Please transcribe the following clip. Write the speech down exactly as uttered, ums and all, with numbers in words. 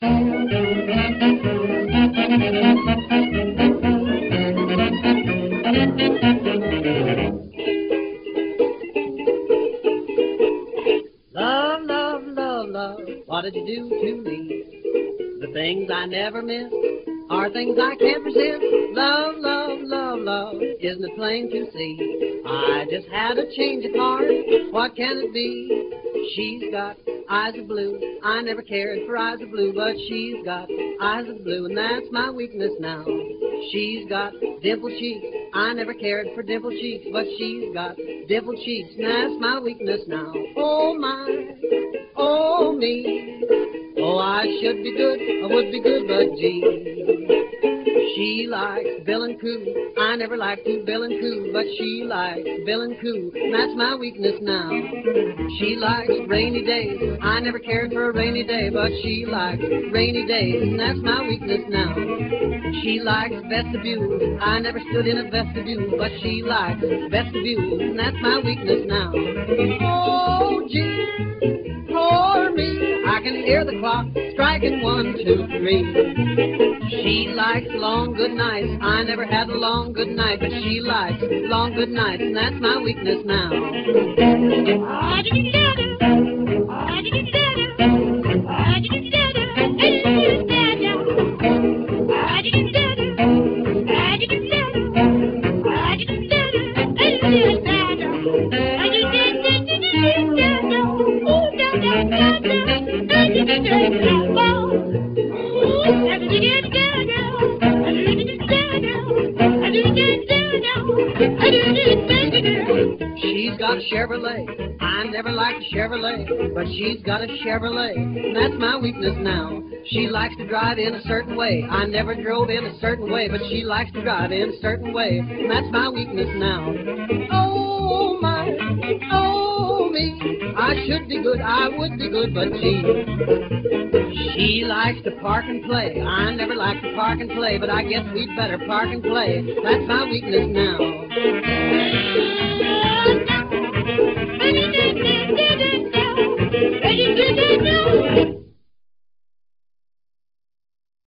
Love, love, love, love, what did you do to me? The things I never miss are things I can't resist. Love, love, love, love, isn't it plain to see? I just had a change of heart, what can it be? She's got eyes of blue, I never cared for eyes of blue, but she's got eyes of blue, and that's my weakness now. She's got dimple cheeks, I never cared for dimple cheeks, but she's got dimple cheeks, and that's my weakness now. Oh my, oh me, oh I should be good, I would be good, but gee. She likes Bill and Coo, I never liked to Bill and Coo, but she likes Bill and Coo, and that's my weakness now. She likes rainy days, I never cared for a rainy day, but she likes rainy days, and that's my weakness now. She likes vestibule, I never stood in a vestibule, but she likes vestibule, and that's my weakness now. Oh gee, for me, I can hear the clock striking one, two, three. She likes long good nights, I never had a long good night, but she likes long good nights, and that's my weakness now. She's got a Chevrolet, I never liked a Chevrolet, but she's got a Chevrolet, and that's my weakness now. She likes to drive in a certain way, I never drove in a certain way, but she likes to drive in a certain way, and that's my weakness now. Oh my, oh me, I should be good, I would be good, but gee. She likes to park and play, I never liked to park and play, but I guess we'd better park and play, that's my weakness now.